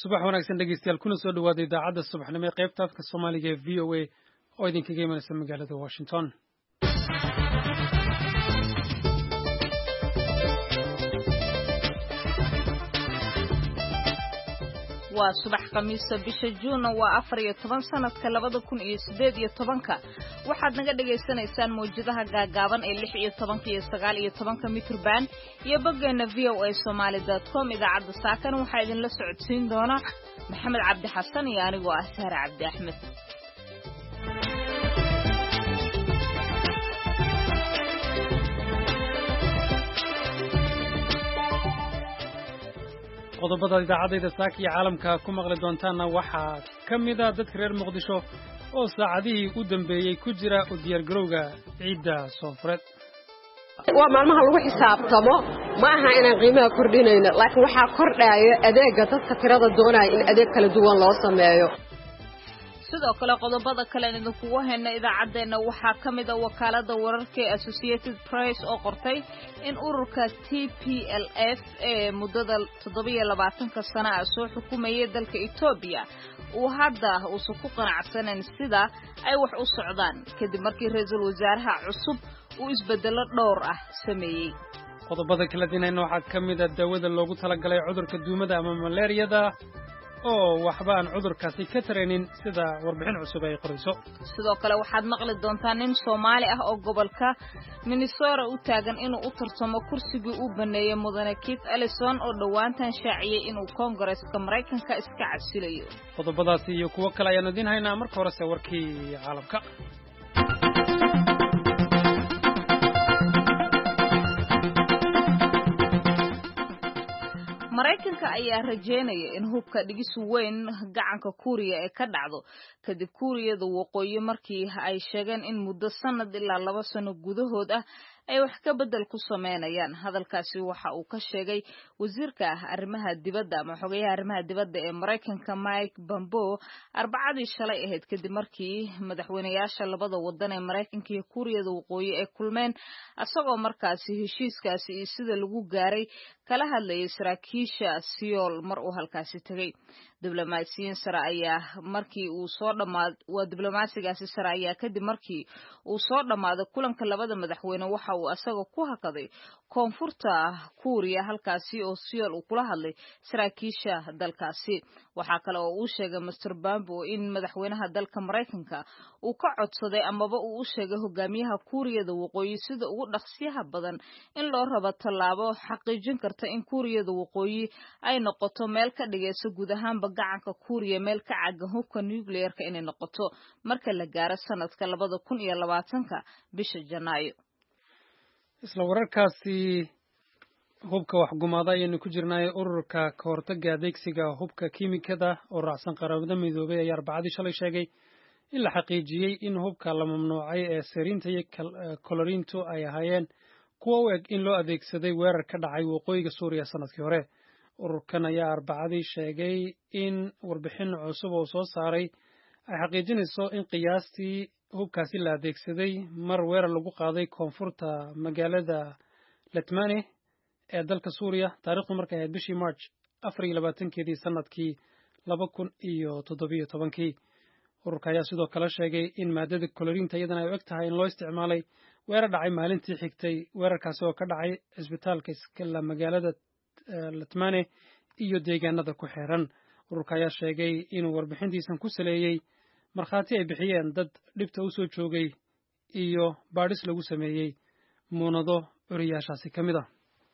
subax wanaagsan dhegeystayaal kuna soo dhawaada idaacadda subaxnimo ee qaybta afka Soomaaliga ee VOA oo idinkaga imanaysa magaalada Washington. waa subax khamiista bisha Juun waa 14 sanadka 2018 waxaad naga dhageysanaysaan mowjadaha gaagaaban ee 16 iyo 19 mitir band iyo boggeena voasomali.com idaacadda saakan waxaa idin la socodsiin doona Maxamed Cabdi Xasan iyo anigoo ah Sahra Cabdi Axmed. qodobada idaacadda saaka iyo caalamka ku maqli doontaana waxaa ka mid ah dadka reer Muqdisho oo saacadihii u dambeeyay ku jira u diyaar garowga ciidda Soonfureed. waa maalmaha lagu xisaabtamo ma aha inaan qiimaha kordhinayno laakiin waxaa kordhaya adeega dadka tirada doonaya in adeeg kala duwan loo sameeyo. sidoo kale qodobada kale ee idinku hayna idaacadeena waxaa ka mid ah wakaalada wararka ee Associated Press oo qortay in ururka TPLF ee muddada 27 sano ah soo xukumayay dalka Ethiopia uu hadda uu ku qanacsaneen sida ay wax u socdaan kadib markii ra'iisul wasaaraha cusub uu isbedelo dhowr ah sameeyay. qodobada kale dinayna waxaa ka mid ah daawada loogu talagalay cudurka duumada ama malaariyada oo waxba aan cudurkaasi ka tareenin sida warbixin cusub ay qorayso. sidoo kale waxaad maqli doontaan nin Soomaali ah oo gobolka Minnesota u taagan inuu u tartamo kursigii uu baneeyay mudane Keith Ellison oo dhawaantan shaaciyay inuu Congress-ka Mareykanka iska casilayo. qodobadaasi iyo kuwo kale ayaan idin haynaa marka hore warkii caalamka. Mareykanka ayaa rajeynaya in hubka dhigis weyn gacanka Kuuriya ee ka dhacdo kadib Kuuriyada waqooyi markii ay sheegeen in muddo sanad ilaa 2 sano gudahood ah ay wax ka bedel ku sameynayaan. hadalkaasi waxa uu ka sheegay wasiirka arrimaha dibadda ama xogayaha arrimaha dibadda ee Mareykanka Mike Pompeo Arbacadii shalay ahayd kadib markii madaxweynayaasha labada wadan ee Mareykanka iyo Kuuriyada waqooyi ay kulmeen asagoo markaasi heshiiskaasi iyo sida lagu gaaray kala hadlayay saraakiisha Seoul mar uu halkaasi tagay. diblomaasiyiin sare ayaa markii uu soo dhamaad waa diblomaasigaasi sare ayaa kadib markii uu soo dhamaaday kulanka labada madaxweyne waxa uu asaga ku hakaday koonfurta Kuuriya halkaasi oo Seoul uu kula hadlay saraakiisha dalkaasi. waxa kale oo uu sheegay Mr. Pompeo in madaxweynaha dalka Mareykanka uu ka codsaday amaba uu u sheegay hogaamiyaha Kuuriyada waqooyi sida ugu dhaqsiyaha badan in loo rabo tallaabo xaqiijin karta in Kuuriyada waqooyi ay noqoto meel ka dhigayso guud ahaanba gacanka Kuuriya meel ka caagan hubka nuclear-ka inay noqoto marka la gaaro sanadka 2020 bisha Janaayo. isla wararkaasi hubka wax gumaada ayaynu ku jirnay ururka ka hortagga adeegsiga hubka kiimikada oo raacsan qaramada midoobay ayaa Arbacadii shalay sheegay in la xaqiijiyay in hubka la mamnuucay ee sariinta iyo kolorintu ay ahaayeen kuwa u eg in loo adeegsaday weerar ka dhacay waqooyiga Suuriya sanadkii hore. ururkan ayaa Arbacadii sheegay in warbixin cusub oo soo saaray ay xaqiijinayso in qiyaastii hubkaasi la adeegsaday mar weerar lagu qaaday koonfurta magaalada Letmane ee dalka Suuriya taariikhdu markay ahayd bishii March 24 sanadkii 2017. ururka ayaa sidoo kale sheegay in maadada kolorinta iyadana ay u eg tahay in loo isticmaalay weerar dhacay maalintii xigtay weerarkaasi oo ka dhacay isbitaalka iskala magaalada Letmane iyo deegaanada ku xeeran. ururka ayaa sheegay inuu warbixintiisan ku saleeyay markhaati ay bixiyeen dad dhibta u soo joogay iyo baadhis lagu sameeyay muunado curiyaashaasi ka mid ah.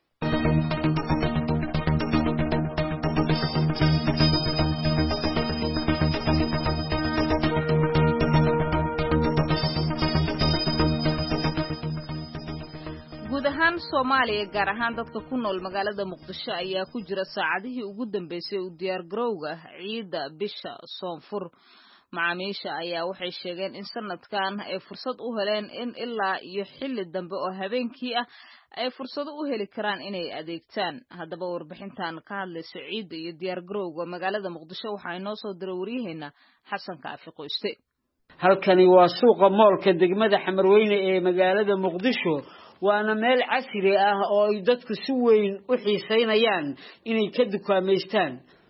Soomaaliya gaar ahaan dadka ku nool magaalada Muqdisho ayaa ku jira saacadihii ugu dambeysay u diyaar garowga ciidda bisha Soonfur. macaamiisha ayaa waxay sheegeen in sanadkan ay fursad u heleen in ilaa iyo xilli dambe oo habeenkii ah ay fursad u heli karaan inay adeegtaan. haddaba warbixintan ka hadlaysa ciidda iyo diyaar garowga magaalada Muqdisho waxa ay noo soo diray waryaheena Xasan Kaafi Qoyste. halkani waa suuqa moolka degmada Xamarweyne ee magaalada Muqdisho waana meel casri ah oo ay dadku si weyn u xiiseynayaan inay ka dukaameystaan.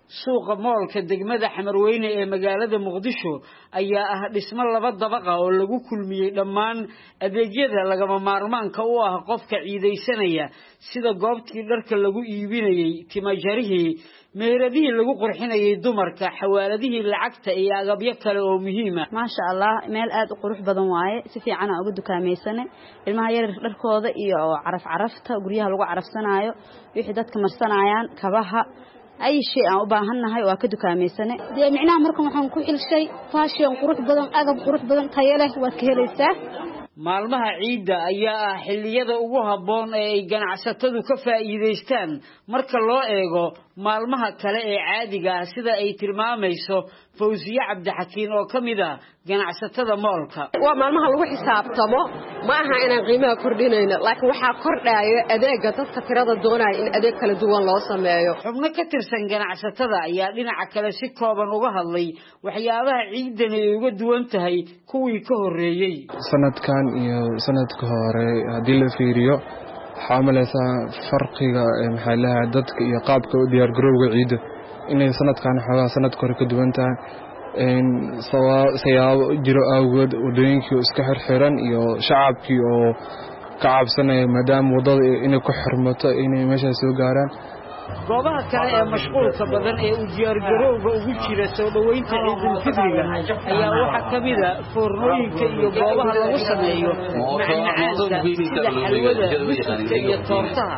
suuqa moolka degmada Xamarweyne ee magaalada Muqdisho ayaa ah dhismo laba dabaqa oo lagu kulmiyay dhammaan adeegyada lagama maarmaanka u ah qofka ciidaysanaya sida goobtii dharka lagu iibinayay timajarihii meeradihii lagu qurxinayay dumarka xawaaladihii lacagta iyo agabyo kale oo muhiim ah maasha Allah meel aad u qurux badan waaye si fiican ugu dukaamaysanay ilmaha yar dharkooda iyo carafta guryaha lagu carafsanayo wixii dadka marsanayaan kabaha ay shay aan u baahanahay waa ka dukaamaysanay micnaha markan waxaan ku xilshay fashion qurux badan agab qurux badan tayo leh waad ka helaysaa maalmaha ciida ayaa ah xilliyada ugu habboon ee ay ganacsatadu ka faa'iideystaan marka loo eego maalmaha kale ee caadiga ah sida ay tilmaamayso Fawziya Cabdixakiin oo kamid ah ganacsatada moolka waa maalmaha lagu xisaabtamo ma aha inaan qiimaha kordhinayno laakiin waxa kordhaya adeega dadka tirada doonaya in adeeg kala duwan loo sameeyo xubno ka tirsan ganacsatada ayaa dhinaca kale si kooban uga hadlay waxyaabaha ciidan ay uga duwan tahay kuwii ka horeeyay sanadkan iyo sanadka hore hadii la fiiriyo xaamaleysa farqiga maxallaha dadka iyo qaabka u diyaar garowga ciida inay sanadkan xogaa sanadka hore ka duwan tahay sayaabo jiro awgeed wadooyinkii iska xirxiran iyo shacabkii oo ka cabsanaya maadaama wadada inay ku xirmato inay meesha soo gaaraan goobaha kale ee mashquulka badan ee u diyaar garowga ugu jira soo dhaweynta ciidul fidriga ayaa waxa kamid ah foornooyinka iyo goobaha lagu sameeyo macmacaanka sida xalwada biskudka iyo toortaha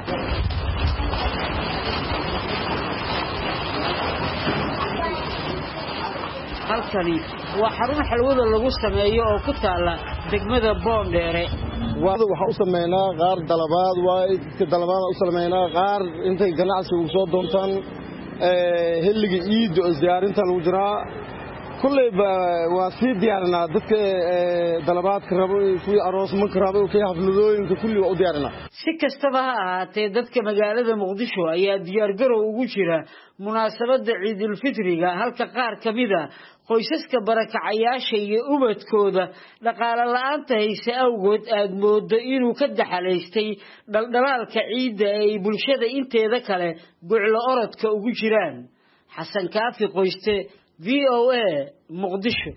halkani waa xarun xalwada lagu sameeyo oo ku taala degmada Boondheere waxa u sameeynaa qaar dalabaad waa dalabaad u sameeynaa qaar intay ganacsi u soo doontaan xilliga ciid oo ziyaarinta lagu jiraa kulay waa si diyaarna dadka dalabaadka rabo kuwi aroos ma rabo ka xafladooyinka kulli waa u diyaarna si kastaba ha ahaatee dadka magaalada Muqdisho ayaa diyaar garow ugu jira munaasabada ciidul fitriga halka qaar kamid ah qoysaska barakacayaasha iyo ubadkooda dhaqaale la'aanta haysa awgood aad moodo inuu ka dhaxaleystay dhaldhalaalka ciida ay bulshada inteeda kale guclo orodka ugu jiraan xasan kaafi qoyste VOA Muqdisho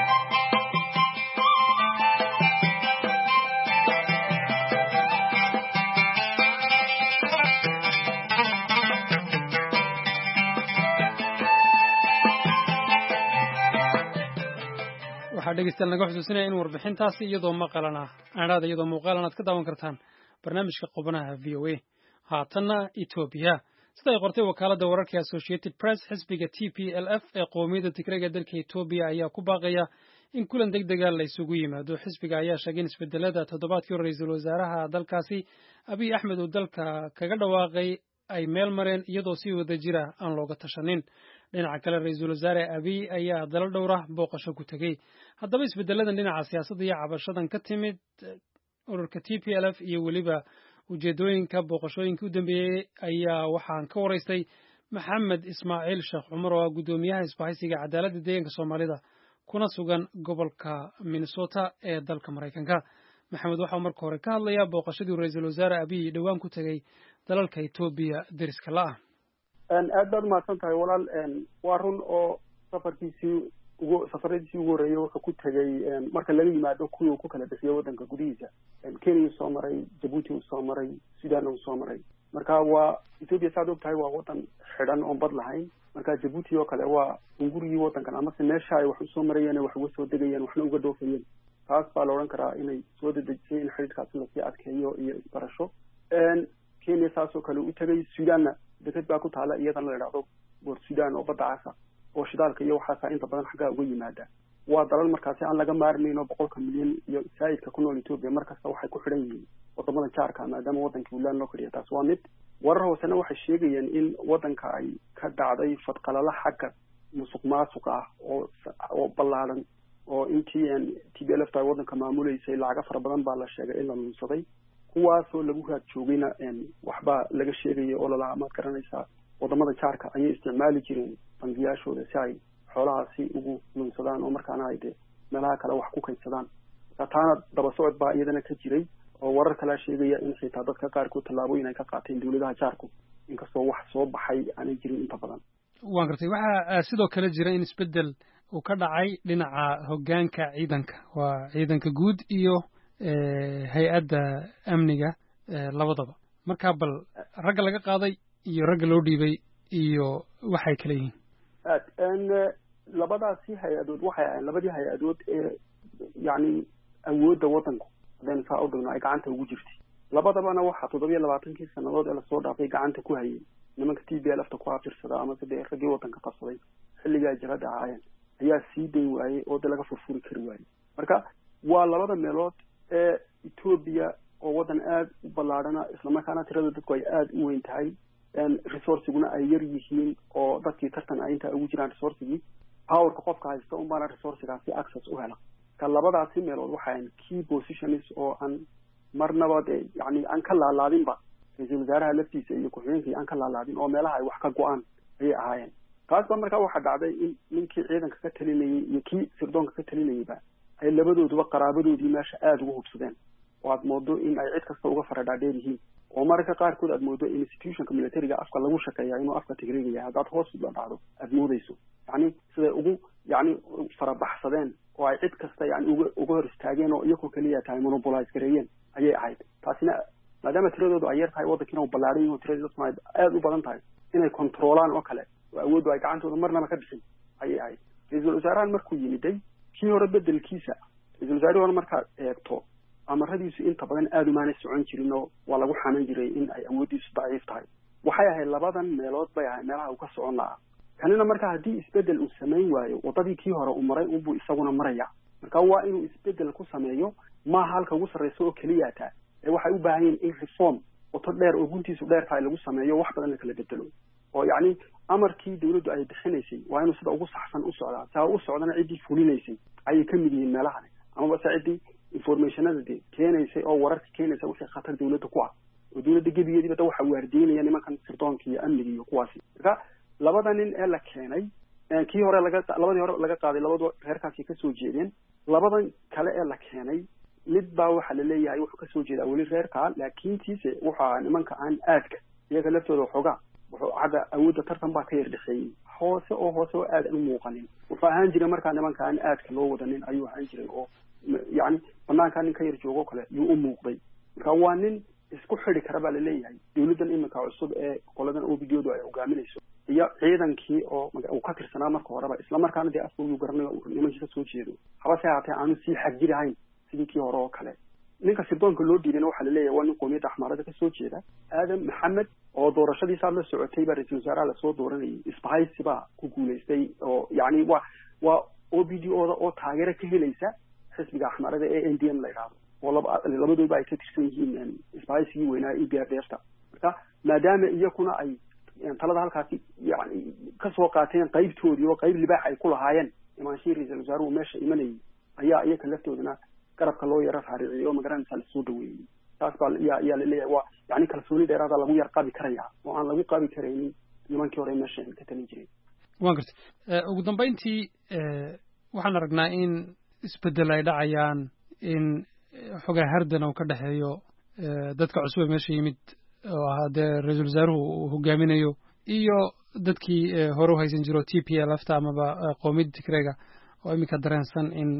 waxaa dhegeystayaal naga xusuusinaya in warbixintaasi iyadoo maqalana aanaada iyadoo muuqaalana aad ka daawan kartaan barnaamijka qubanaha VOA haatanna Ethiopia sida ay qortay wakaaladda wararka Associated Press xisbiga TPLF ee qoomiyadda Tigreega dalka Ethiopia ayaa ku baaqaya in kulan degdeg ah la isugu yimaado xisbiga ayaa sheegay in isbedelada toddobaadkii ra'iisul wasaaraha dalkaasi Abiy Ahmed uu dalka kaga dhawaaqay ay meel mareen iyadoo si wada jira aan looga tashanin dhinaca kale ra'iisul wasaare Abiy ayaa dalal dhowr ah booqasho ku tagay haddaba isbedeladan dhinaca siyaasadda iyo cabashadan ka timid ururka TPLF iyo waliba ujeedooyinka booqashooyinka u dambeeyay ayaa waxaan ka waraystay Maxamed Ismaaciil Sheekh Cumar oo gudoomiyaha isbahaysiga cadaaladda deegaanka Soomaalida kuna sugan gobolka Minnesota ee dalka Mareykanka Maxamed waxa uu marka hore ka hadlayaa booqashadii ra'iisul wasaare Abiy dhawaan ku tagay dalalka Ethiopia deriska la ah aad baad mahadsan tahay walaal waa run oo safaradiisii ugu horeeyay wuxuu ku tagay marka laga yimaado kuwii uu ku kala dhashay wadanka gudihiisa Kenya soo maray Djibouti soo maray Sudan soo maray marka waa Ethiopia saad og tahay waa wadan xidhan oo bad lahayn marka Djibouti oo kale waa ungurigii wadankan ama si meesha ay wax u soo marayeen wax uga soo degayeen waxna uga dhoofayeen taas baa la oran karaa inay soo dedejiyeen in xiriirkaasi la sii adkeeyo iyo isbarasho Kenya saasoo kale u tagay Sudanna deked baa ku taala iyadana la yiraahdo Port Sudan oo badda cas oo shidaalka iyo waxa inta badan xagga uga yimaada waa dalal markaasi aan laga maarmayno 100 milyan iyo saayidka ku nool Ethiopia markasta waxay ku xidhan yihiin wadamada jaarka maadaama wadankii uu loo koriyo taas waa mid warar hoosena waxay sheegayeen in wadanka ay ka dhacday fadqalala xagga musuqmaasuq ah oo ballaaran oo intii TPLF ay wadanka maamuleysay lacag fara badan baa la sheegay in la lunsaday kuwaasoo lagu raad joogayna waxba laga sheegay oo la amaad garanaysa wadamada jaarka ayay isticmaali jireen bangiyaashooda si ay xoolahaasi ugu lunsadaan oo markaana ay meelaha kale wax ku kaydsadaan taana daba socod baa iyadana ka jiray oo warar kala sheegaya in xitaa dadka qaar ku tallaabooyin ay ka qaateen dawladaha jaarku inkastoo wax soo baxay aanay jirin inta badan waan gartay waxaa sidoo kale jira in isbeddel uu ka dhacay dhinaca hoggaanka ciidanka waa ciidanka guud iyo hay-adda amniga labadaba markaa bal ragga laga qaaday iyo ragga loo dhiibay iyo waxay kala yihiin labadaasi hay-adood waxay ahayn labadii hay-adood ee yacni awoodda waddanku haddaynu saa u dhigno ay gacanta ugu jirtay labadabana waxaa 27 sannadood ee lasoo dhaafay gacanta ku hayay nimanka TPLF-ta ku abtirsada ama sidee raggii waddanka qabsaday xilligaa jirada ahaayeen ayaa sii dayn waayey oo laga furfuri kari waayey marka waa labada meelood ee Ethiopia oo waddan aad u ballaadhana islamarkaana tirada dadku ay aad u weyn tahay resourciguna ay yar yihiin oo dadkii tartan ay inta ugu jiraan resourcigii powerka qofka haysta un baana resourcigaasi access u hela ka labadaasi meelood waxaan key positions oo aan marnaba yani aan ka laalaadinba ra'iisul wasaaraha laftiisa iyo ku-xigeenkii aan ka laalaadin oo meelaha ay wax ka go-aan ayay ahaayeen taasba markaa waxaa dhacday in ninkii ciidanka ka talinayay iyo kii sirdoonka ka talinayayba ay labadooduba qaraabadoodii meesha aada uga hubsadeen oo aad moodo in ay cid kasta uga faradhaadheer yihiin oo mararka qaarkood aad moodo institutionka militariga afka lagu shaqeeya inuu afka tigreegaya haddaad hoos la dhacdo aad moodayso yani siday ugu yani farabaxsadeen oo ay cid kasta yani uga hor istaageen oo iyagoo keliya tahay monopolize gareeyeen ayay ahayd taasina maadaama tiradoodu ay yar tahay waddankiina uu ballaaran yaho tiradii dadkuna ay aada u badan tahay inay controlaan oo kale oo awooddu ay gacantooda marnaba ka bixin ayay ahayd ra-iisul wasaarahan markuu yimiday kii hore bedelkiisa ra-iisul wasaarihii hore markaad eegto amaradiisu inta badan aada umaanay socon jirin oo waa lagu xaman jiray in ay awooddiisu daciif tahay waxay ahayd labadan meelood bay ahayd meelaha uu ka socon lahaa kanina marka haddii isbeddel uu samayn waayo waddadii kii hore uu maray unbuu isaguna maraya marka waa inuu isbeddel ku sameeyo maaha halka ugu sarrayso oo keliya taa ee waxay u baahan yihin in reform wato dheer oo guntiisu dheer tahay lagu sameeyo wax badan la kala bedelo oo yacni amarkii dawladdu ay bixinaysay waa inuu sida ugu saxsan u socdaa saa u socdana ciddii fulinaysay ayay ka mid yihiin meelahani amaba se ciddii informationada dee keenaysay oo wararka keenaysa wixii khatar dawladda ku ah oo dawladda gebigeediiba da waxa waardiinaya nimankan sirdoonka iyo amniga iyo kuwaasi marka labada nin ee la keenay kii hore labadii hore laga qaaday labadu reerkaasi ka soo jeedeen labadan kale ee la keenay mid baa waxaa la leeyahay wuxuu ka soo jeedaa weli reerkaa laakiintiise waxaa nimanka aan aadka iyaga laftooda waxoogaa wuxuu cadda awoodda tartan baa ka yar dhexeeyey hoose oo aad aan u muuqanin wuxuu ahaan jiray markaa nimanka aan aadka loo wadanin ayuu ahaan jiray oo yani banaankaa nin ka yar joogo kale yuu u muuqday marka waa nin isku xidi kara baa laleeyahay dawladdan iminka cusub ee qoladan OPDOdu ay hogaaminayso iyo ciidankii oo uu ka tirsanaa marka horeba isla markaana dee afkoodu garanayo nimankii ka soo jeedo habase haatee aanu sii xagjirahayn sidii kii hore oo kale ninka sirdoonka loo dhiibana waxaa laleeyahay waa nin qoomiyadda axmaarada ka soo jeeda aadam maxamed oo doorashadiisaad la socotay baa ra-iisul wasaaraha lasoo dooranayay isbahaysi baa ku guulaystay oo yani waa OPDOda oo taageero ka helaysa xisbiga axmaarada ee NDM la yidhaahdo oo labadooba ay ka tirsan yihiin isbahaysigii weynaa EPRDF-ta marka maadaama iyakuna ay talada halkaasi yani kasoo qaateen qaybtoodii oo qayb libaax ay ku lahaayeen imaanshihii ra-iisul wasaaruhu meesha imanayay ayaa iyaka laftoodana garabka loo yaro raariciyey oo magaranaysa lasoo dhaweeyey taas baa yaa laleeyahay waa yani kalsooni dheeraada lagu yar qabi karaya oo aan lagu qabi karaynin nimankii hore meesha ka talin jiray waan gartay ugu dambayntii waxaan aragnaa in isbeddel ay dhacayaan in xogaa hardan uu ka dhexeeyo dadka cusub ee meesha yimid oo ah dee ra-iisul wasaaruhu uu hogaaminayo iyo dadkii hore u haysan jiro TPLF-ta amaba qoomiyadda tigreega oo iminka dareensan in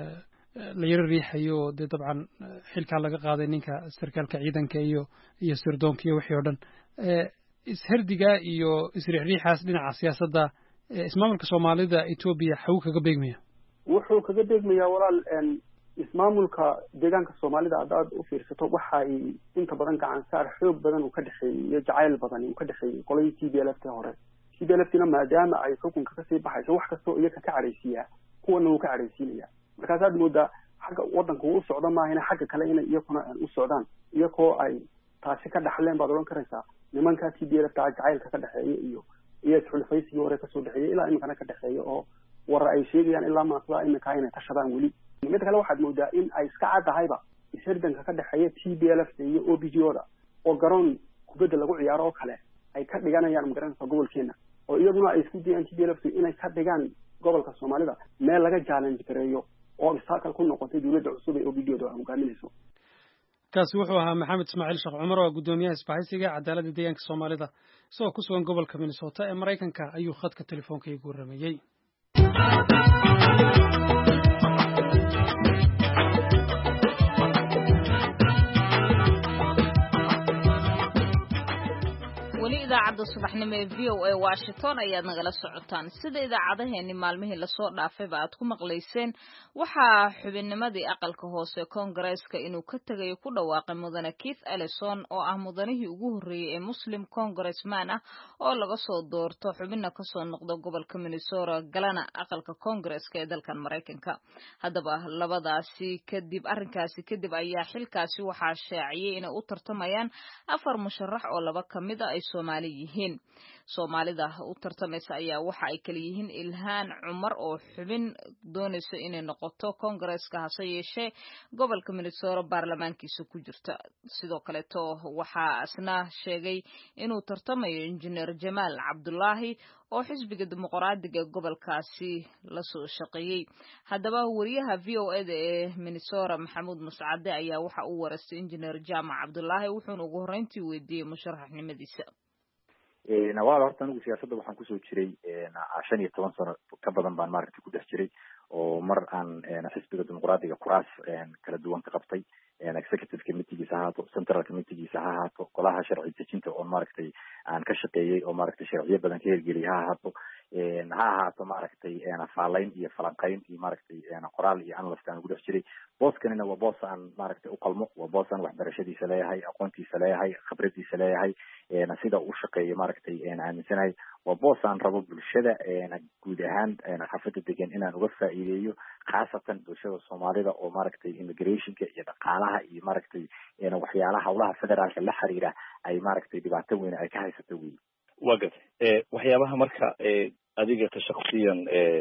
la yaro riixayo oo dee dabcan xilkaa laga qaaday ninka sarkaalka ciidanka iyo sirdoonka iyo wixii oo dhan isherdiga iyo isriixriixaas dhinaca siyaasadda ismaamulka soomaalida Ethiopia xagu kaga beegmaya wuxuu kaga beegmayaa walaal ismaamulka deegaanka soomaalida haddaad u fiirsato waxay inta badan gacan saar xoog badan uu ka dhexeeyey iyo jacayl badan uu ka dhexeeyey qoladii TPLF-ta hore TPLF-tina maadaama ay xukunka kasii baxayso wax kastoo iyaga ka cadhaysiiyaa kuwana wuu ka cadhaysiinaya markaasaad moodaa xagga waddanka uu u socdo maahina xagga kale inay iyakuna u socdaan iyakoo ay taasi ka dhaxleen baad odhan karaysaa nimanka TPLF-ta jacaylka ka dhexeeya iyo xulfaysigii hore kasoo dhexeeyey ilaa iminkana ka dhexeeya oo warar ay sheegayaan ilaa maasada iminkaa inay tashadaan weli mid kale waxaad moodaa in ay iska caddahayba isherdanka ka dhexeeya TPLF-ta iyo OPDOda oo garoon kubadda lagu ciyaaro oo kale ay ka dhiganayaan magaranaysa gobolkeena oo iyaduna ay isku dayaan TPLF-tu inay ka dhigaan gobolka soomaalida meel laga challenge gareeyo oo obstacle ku noqotay dawladda cusub ee OPDOda hogaaminayso kaasi wuxuu ahaa maxamed ismaaciil sheekh cumar oo guddoomiyaha isbahaysiga cadaaladda deegaanka soomaalida isagoo ku sugan gobolka minnesota ee maraykanka ayuu khadka telefoonka igu warramayey. idaacadda subaxnimo ee VOA Washington ayaad nagala socotaan. sida idaacadaheeni maalmihii lasoo dhaafayba aad ku maqlayseen waxaa xubinnimadii aqalka hoose Congress-ka inuu ka tagay ku dhawaaqay mudane Keith Ellison oo ah mudanihii ugu horreeyay ee Muslim Congressman ah oo laga soo doorto xubinna ka soo noqda gobolka Minnesota galana aqalka Congress-ka ee dalkan Mareykanka. haddaba arrinkaasi kadib ayaa xilkaasi waxaa shaaciyay inay u tartamayaan 4 musharax oo 2 kamid ah ay Soomaali yihiin. Soomaalida u tartamaysa ayaa waxa ay kala yihiin Ilhaan Cumar oo xubin doonaysa inay noqoto Congress-ka hase yeeshee gobolka Minnesota baarlamaankiisa ku jirta. sidoo kale waxaa asna sheegay inuu tartamayo Engineer Jamaal Cabdullaahi oo xisbiga dimuqraadiga gobolkaasi la soo shaqeeyay. haddaba wariyaha VOA-da ee Minnesota Maxamuud Muscade ayaa waxa uu wareystay Engineer Jamaal Cabdullaahi wuxuuna ugu horreyntii weydiiyay musharaxnimadiisa. nawaal horta anigu siyaasadda waxaan kusoo jiray 15 sano ka badan baan maaragtay ku dhex jiray oo mar aan xisbiga dimuqraadiga kuraas kala duwan ka qabtay executive committeegiisa ha ahaato central committeegiisa ha ahaato golaha sharci dejinta oo maaragtay aan ka shaqeeyey oo maaragtay sharciyo badan ka hirgeliyay ha ahaato maaragtay faalayn iyo falanqayn iyo maaragtay qoraal iyo analyst aan ugu dhex jiray. booskanina waa boos aan maaragtay u qalmo, waa boos aan waxbarashadiisa leeyahay, aqoontiisa leeyahay, khibradiisa leeyahay, sida uu shaqeeyo maaragtay aaminsanahay. waa boos aan rabo bulshada guud ahaan xaafadda degan inaan uga faa'iideeyo, khaasatan bulshada Soomaalida oo maaragtay immigrationka iyo dhaqaalaha iyo maaragtay waxyaalaha hawlaha federaalka la xiriira ay maaragtay dhibaato weyn ay ka haysato weyn. wagat waxyaabaha marka adiga ka shakhsiyan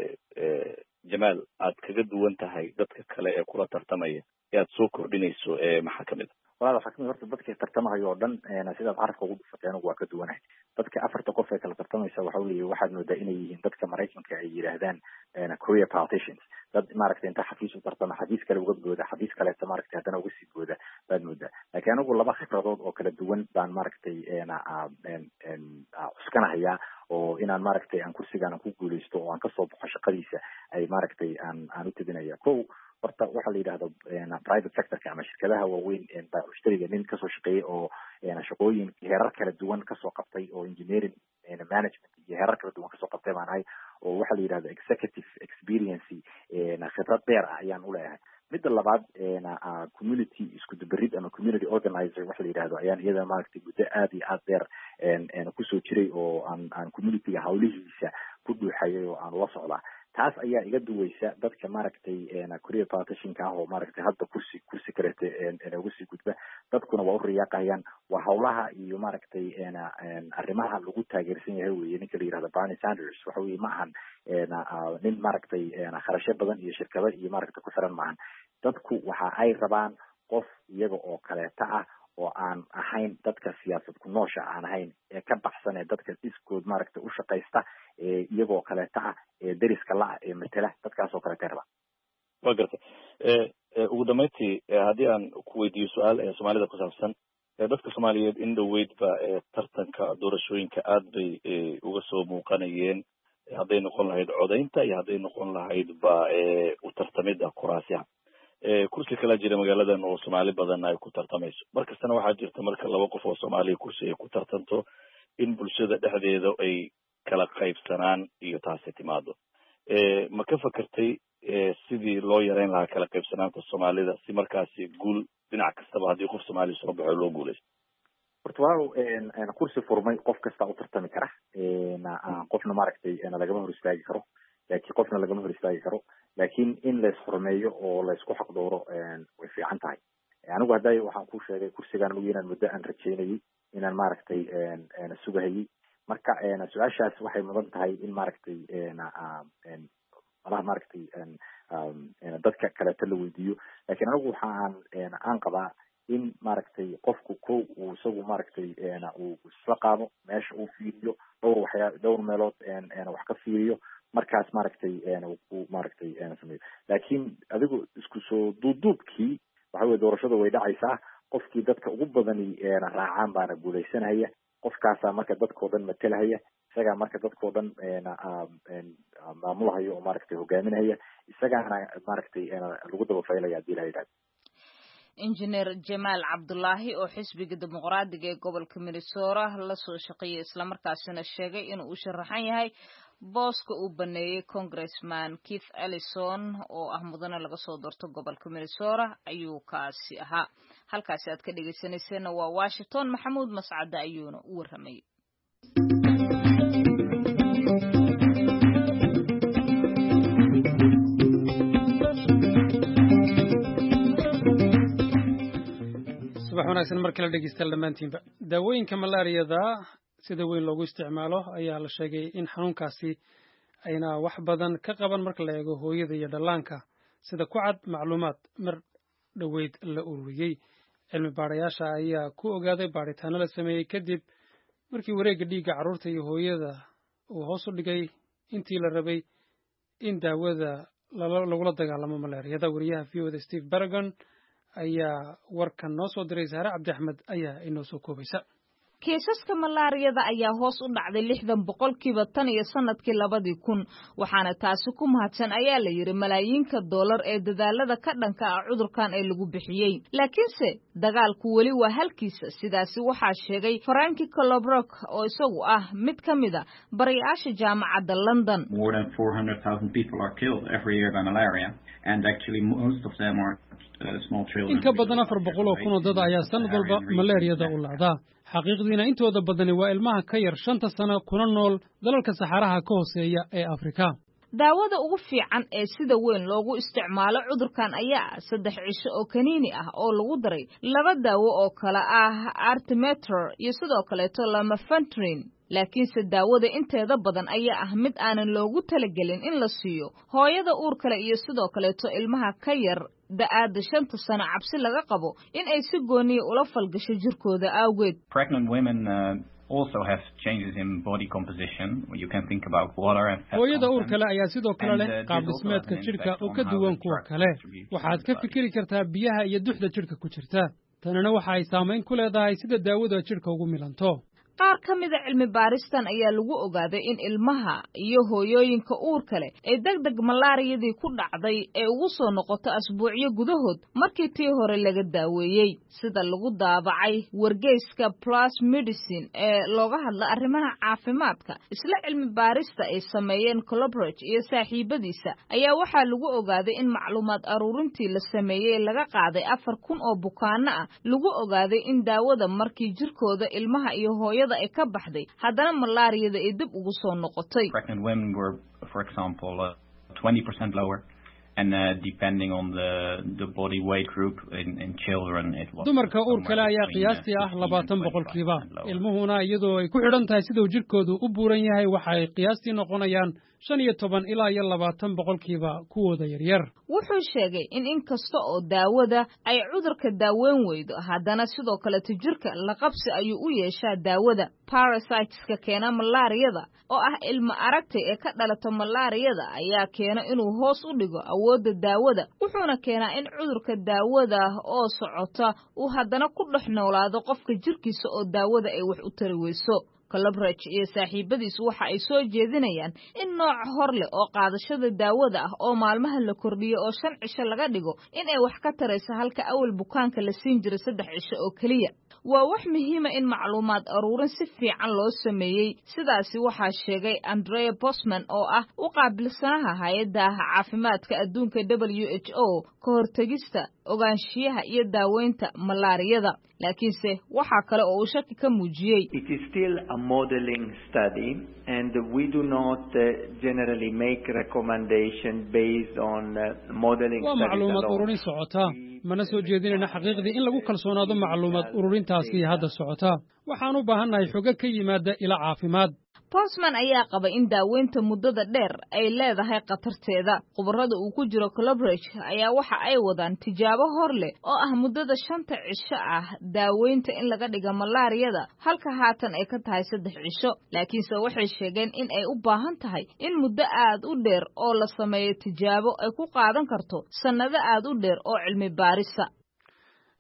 Jamaal aad kaga duwan tahay dadka kale ee kula tartamaya ee aad soo kordhinayso maxaa kamid ah? walaal waxaa kamid horta dadka tartamayo oo dhan sidaad carabka ugu dhufatay anigu waa ka duwanahay. dadka 4 qof ee kala tartamaysa waxaad moodaa inay yihiin dadka Mareykanka ay yiraahdaan career politicians, dad maaragtay inta xafiis u tartama xafiis kale uga gooda xafiis kale maaragtay haddana uga sii gooda baad moodaa. laakiin anigu 2 khibradood oo kala duwan baan maaragtay cuskanahayaa oo inaan maaragtay aan kursigaan ku guuleysto oo aan kasoo baxo shaqadiisa ay maaragtay aan u tadinaya. horta waxaa la yidhahda private sectorka ama shirkadaha waaweyn baaxushtariga nin kasoo shaqeeyay oo shaqooyin heerar kala duwan kasoo qabtay oo engineering management iyo heerar kala duwan kasoo qabtay baan ahay oo waxaa la yidhahda executive experience khibrad dheer ah ayaan u leeyahay. midda labaad community isku dubarid ama community organizer waxa la yidhahdo ayaan iyada maaragtay muddo aad iyo aad dheer kusoo jiray oo aan communityga hawlihiisa ku dhuuxayay oo aan ula socdaa. taas ayaa iga duweysa dadka maaragtay career politicianka ah oo maaragtay hadda kursi kaleete uga sii gudba. dadkuna waa u riyaaqayaan, waa hawlaha iyo maaragtay arrimaha lagu taageersan yahay weye. ninka la yihahdo Bernie Sanders waxa weye ma ahan nin maaragtay kharashyo badan iyo shirkado iyo maaragtay ku xiran maahan. dadku waxa ay rabaan qof iyaga oo kaleeta ah oo aan ahayn dadka siyaasad ku noosha aan ahayn ee ka baxsan ee dadka iskood maaragtay u shaqaysta iyagoo kaleeta ah ee deriska la ee matala dadkaas oo kaleeta raba. waa gartay ugu dambeyntii haddii aan ku weydiiyo su-aal Soomaalida ku saabsan dadka Soomaaliyeed in dhaweydba tartanka doorashooyinka aad bay uga soo muuqanayeen, hadday noqon lahayd codaynta iyo hadday noqon lahayd ba u tartamida kuraasyaha. kursi kala jira magaaladan oo Soomaali badan ay ku tartamayso. markastana waxaa jirta marka 2 qof oo Soomaali kursi ay ku tartanto in bulshada dhexdeeda ay kala qaybsanaan iyo taasi timaado. ma ka fakartay sidii loo yareyn lahaa kala qaybsanaanta Soomaalida si markaasi guul dhinac kastaba haddii qof Soomaali soo baxo loo guuleysto? horta waa kursi furmay qof kasta u tartami kara. qofna maaragtay lagama hor istaagi karo, laakiin qofna lagama hor istaagi karo. laakiin in lays xurmeeyo oo laysku xaqdooro way fiican tahay. anigu hadday waxaan ku sheegay kursigaan ugu inaan muddo aan rajeynayay inaan maaragtay sugahayay. marka su-aashaas waxay mudan tahay in maaragtay malaha maaragtay dadka kaleeta la weydiiyo. laakiin anigu aan qabaa in maaragtay qofku uu isagu maaragtay uu isla qaado meesha uu fiiriyo dhowr meelood wax ka fiiriyo markaas maaragtay uu maaragtay sameeyo. laakiin adigu isku soo duubkii waxa weye doorashada way dhacaysaa. qofkii dadka ugu badani raacaan baana guuleysanaya, qofkaasaa marka dadkao dhan matalahaya, isagaa marka dadkao dhan maamulahaya oo maaragtay hogaaminaya, isagaana maaragtay lagu dabafaylaya hadii la yidhahdo. injineer jamaal cabdulaahi oo xisbiga dimuqraadiga ee gobolka Minnesota la soo shaqeeyay islamarkaasina sheegay inuu u sharaxan yahay booska uu baneeyay congressman Keith Ellison oo ah mudane laga soo doorto gobolka Minnesota ayuu kaasi ahaa. halkaasi aad ka dhageysaneyseen waa Washington. Maxamuud Mascade ayuuna u warramay. subax wanaagsan markala dhegeystayaal dhammaantiinba. daawooyinka malaariyada sida weyn loogu isticmaalo ayaa la sheegay in xanuunkaasi ayna wax badan ka qaban marka la eego hooyada iyo dhallaanka sida ku cad macluumaad mar dhoweyd la ururiyey. cilmi baarayaasha ayaa ku ogaaday baaritaano la sameeyey kadib markii wareegga dhiigga carruurta iyo hooyada uu hoos u dhigay intii la rabay in daawada lagula dagaalamo malaariyada. wariyaha VOda Steve Baragon ayaa warkan noo soo diray. Sahre Cabdi Axmed ayaa inoo soo koobaysa. kiisaska malaariyada ayaa hoos u dhacday 60% tan iyo sanadkii 2000 waxaana taasi ku mahadsan ayaa la yiri malaayiinka dollar ee dadaalada ka dhanka ah cudurkan ee lagu bixiyay. laakiinse dagaalku wali waa halkiisa, sidaasi waxaa sheegay Frankie Colebrook oo isagu ah mid ka mid ah barayaasha jaamacadda London. More than 400,000 people are killed every year by malaria, and actually most of them are small children. In ka badan 400,000 oo dad ayaa sanad walba malaariyada u lacda. xaqiiqdiina intooda badani waa ilmaha ka yar 5 sano kuna nool dalalka saxaraha ka hooseeya ee Afrika. daawada ugu fiican ee sida weyn loogu isticmaalo cudurkan ayaa 3 cisho oo kaniini ah oo lagu daray 2 daawo oo kala ah Artemether iyo sidoo kale Lumefantrine. laakiinse daawada inteeda badan ayaa ah mid aanan loogu talagelin in la siiyo hooyada uurka leh iyo sidoo kale ilmaha ka yar da'aada 5 sano cabsi laga qabo in ay si gooniyo ula falgasho jirkooda awgeed. Pregnant women also have changes in body composition. You can think about water and fat. hooyada uurka leh ayaa sidoo kale leh qaab dhismeedka jirka oo ka duwan kuwa kale. waxaad ka fikiri kartaa biyaha iyo duxda jirka ku jirta. tanina waxa ay saameyn ku leedahay sida daawada jirka ugu milanto. qaar ka mid ah cilmi baaristan ayaa lagu ogaaday in ilmaha iyo hooyooyinka uurka leh ay degdeg malaariyadii ku dhacday ee ugu soo noqoto asbuucyo gudahood markii tii hore laga daaweeyey, sida lagu daabacay wargeyska PLOS Medicine ee looga hadla arrimaha caafimaadka. isla cilmi baarista ay sameeyeen Colebrook iyo saaxiibadiisa ayaa waxaa lagu ogaaday in macluumaad aruurintii la sameeyey laga qaaday 4,000 oo bukaano ah lagu ogaaday in daawada markii jirkooda ilmaha iyo hooyada ay ka baxday haddana malaariyada ay dib ugu soo noqotay. Pregnant women were, for example, 20% lower, and depending on the body weight group in children it was. dumarka uurka leh ayaa qiyaastii ah 20%. ilmuhuna iyadoo ay ku xidhan tahay sida uu jirkoodu u buuran yahay waxa ay qiyaastii noqonayaan 15 ilaa 20% kuwooda yaryar. wuxuu sheegay in inkasta oo daawada ay cudurka daaweyn weydo haddana sidoo kale jirka la qabsi ayuu u yeeshaa daawada. parasiteska keena malaariyada oo ah ilma aragtay ee ka dhalata malaariyada ayaa keena inuu hoos u dhigo awoodda daawada, wuxuuna keenaa in cudurka daawada oo socota uu haddana ku dhex noolaado qofka jirkiisa oo daawada ay wax u tari weyso. Colebrook iyo saaxiibadiisu waxa ay soo jeedinayaan in nooc hor leh oo qaadashada daawada ah oo maalmaha la kordhiyo oo 5 cisho laga dhigo in ay wax ka tarayso halka awal bukaanka la siin jiray 3 cisho oo kaliya. waa wax muhiim ah in macluumaad aruurin si fiican loo sameeyay, sidaasi waxaa sheegay Andrea Bosman oo ah u qaabilsanaha hay'adda caafimaadka adduunka WHO ka hortagista ogaanshiyaha iyo daaweynta malaariyada. laakiinse waxa kale oo uu shaki ka muujiyay. It is still a modeling study and we do not generally make recommendation based on modeling studies. macluumaad ururin socota mana soo jeedinayna xaqiiqdii in lagu kalsoonaado macluumaad ururintaasi hadda socota. waxaan u baahanahay xogo ka yimaada ila caafimaad. Bosman ayaa qaba in daaweynta muddada dheer ay leedahay khatarteeda. khubarada uu ku jiro Colebrook ayaa waxa ay wadaan tijaabo hor leh oo ah muddada 5 cisho ah daaweynta in laga dhigo malaariyada halka haatan ay ka tahay 3 cisho. laakiinse waxay sheegeen in ay u baahan tahay in muddo aad u dheer oo la sameeyo tijaabo ay ku qaadan karto sanado aad u dheer oo cilmi baarisa.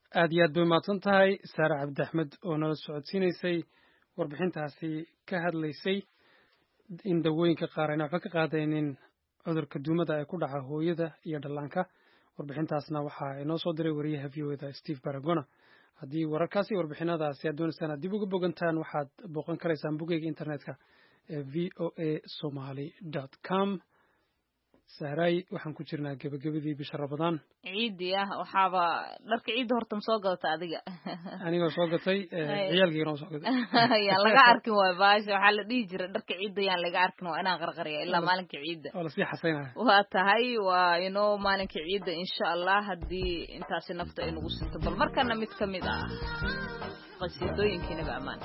aad iyo aad bay umahadsan tahay saare cabdi axmed oo nala socodsiinaysay warbixintaasi ka hadlaysay in dawooyinka qaar ayna waxba ka qaadaynin cudurka duumada ee ku dhaca hooyada iyo dhallaanka warbixintaasna waxaa inoo soo diray wariyaha v o da steve baragona haddii wararkaasi warbixinadaasi aad doonaysaan aad dib uga bogantaan waxaad booqan karaysaan bogeyga internetka ee voasomali.com sahraay waxaan ku jirnaa gebagabadii bisha Ramadaan ciidii waxaaba dharka ciid horta soo gadatay adiga anigoo soo gatay ciyaalkayga soo gatay yaa laga arkin way baasha waxa la dhigi jiray dharka ciid yaan laga arkin waa inaan qarqariyo ilaa maalinka ciid oo la sii xasaynaa waa tahay waa inoo maalinka ciid insha Allah hadii intaasi nafta ay nagu sinto bal markana mid kamid ah qasiidooyinkiina baamaan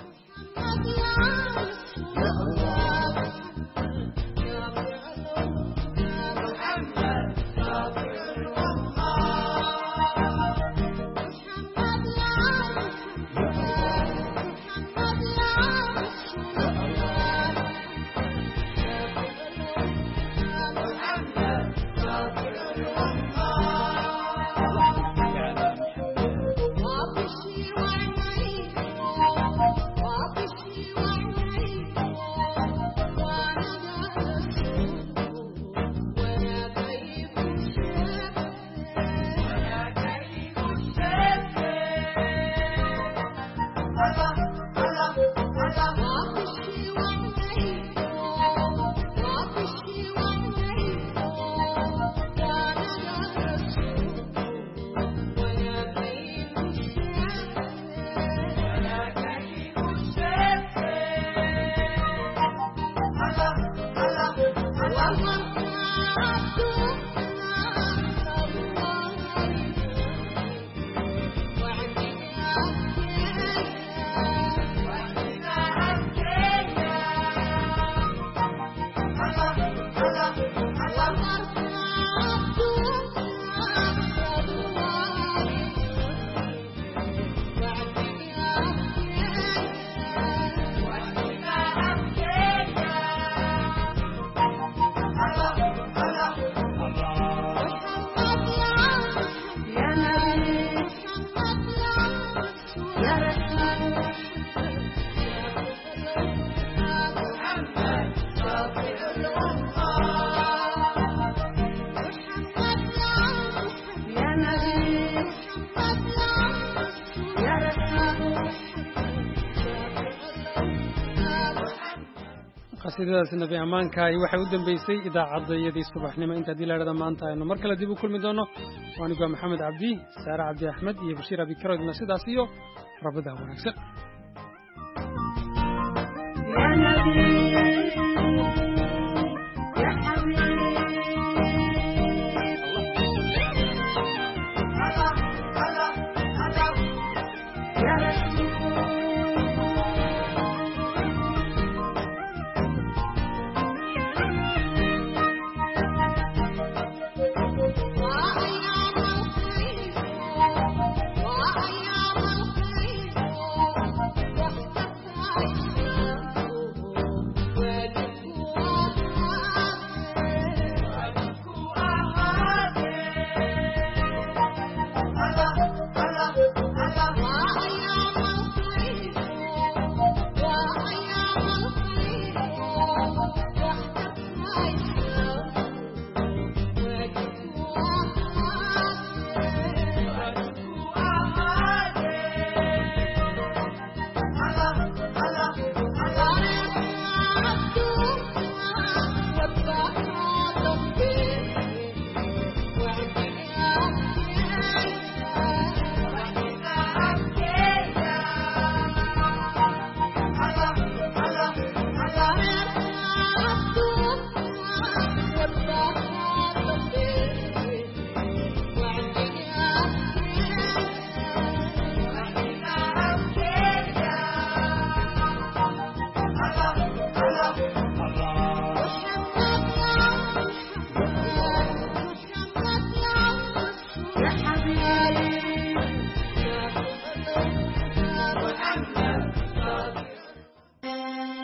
qasiidadaasi nabi amaanka ay waxay u dambeysay idaacadayadii subaxnimo inta dilaarada maanta aynu mar kale dib u kulmi doono waanigu maxamed cabdi saare cabdi axmed iyo bashiir abi karoodna sidaas iyo rabada wanaagsan